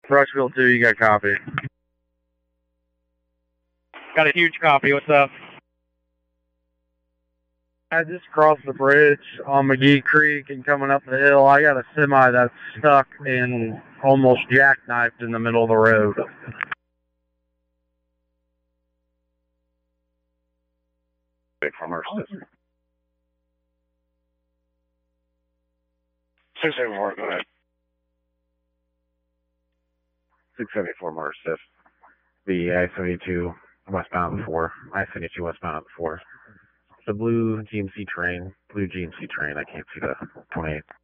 Rushville 2, you got copy. Got a huge copy. What's up? I just crossed the bridge on McGee Creek and coming up the hill. I got a semi that's stuck and almost jackknifed in the middle of the road. From our 674, go ahead. 674 March 5th. The I-72 westbound 4. I-72 westbound 4. The blue GMC train. I can't see the 28.